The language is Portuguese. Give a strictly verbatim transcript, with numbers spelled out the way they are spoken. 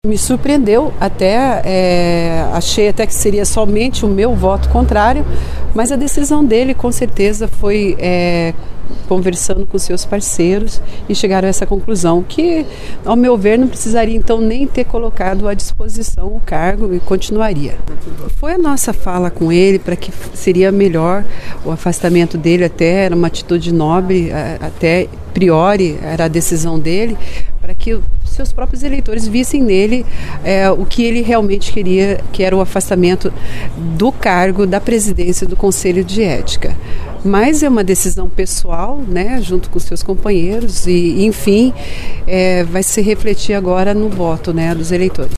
Me surpreendeu até, é, achei até que seria somente o meu voto contrário, mas a decisão dele com certeza foi é, conversando com seus parceiros e chegaram a essa conclusão, que ao meu ver não precisaria então nem ter colocado à disposição o cargo e continuaria. Foi a nossa fala com ele para que seria melhor o afastamento dele, até era uma atitude nobre, até priori era a decisão dele, para que seus próprios eleitores vissem nele é, o que ele realmente queria, que era o afastamento do cargo da presidência do Conselho de Ética. Mas é uma decisão pessoal, né, junto com seus companheiros e, enfim, é, vai se refletir agora no voto, né, dos eleitores.